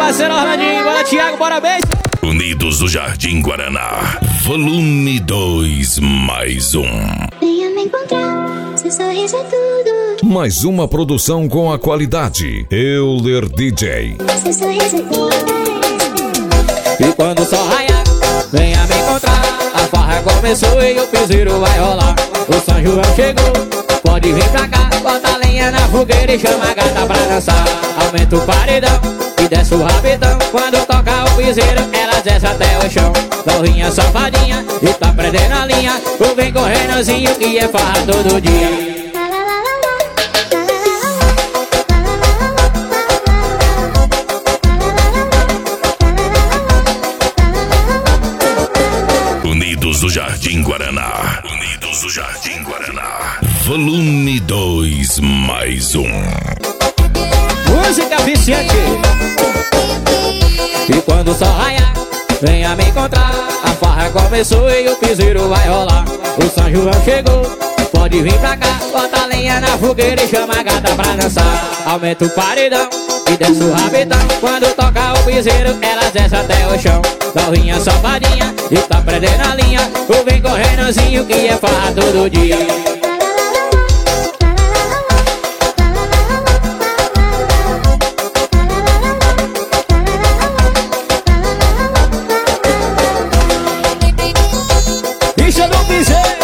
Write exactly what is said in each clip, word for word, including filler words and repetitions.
parceiro Orlandinho. Bora, Thiago, bora, beijo. Unidos do Jardim Guaraná, volume dois, mais um. Venha me encontrar, seu sorriso é tudo. Mais uma produção com a qualidade Euler D J. Seu sorriso é tudo. E quando o sol raiar, venha me encontrar. A farra começou e o piseiro vai rolar. O São João chegou, pode vir pra cá. Bota a lenha na fogueira e chama a gata pra dançar. Aumenta o paredão e desce o rabetão. Quando toca o piseiro, ela desce até o chão. Novinha safadinha e tá prendendo a linha. O vem correndozinho que é farra todo dia. Unidos do Jardim Guaraná, Unidos do Jardim Guaraná, volume dois, mais um. Música viciante. E quando o sol raiar, venha me encontrar. A farra começou e o piseiro vai rolar. O São João chegou, pode vir pra cá. Bota a lenha na fogueira e chama a gata pra dançar. Aumenta o paredão e desce o rabetão. Quando toca o piseiro, ela desce até o chão. Novinha safadinha e tá prendendo a linha. O vem correndozinho que é farra todo dia. Bicha do piseiro,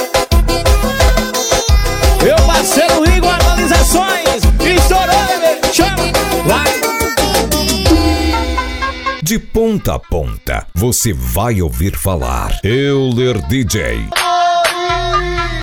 meu parceiro Igor Atualizações. Estourou, bebê, chama, vai. De ponta a ponta, você vai ouvir falar Euler D J.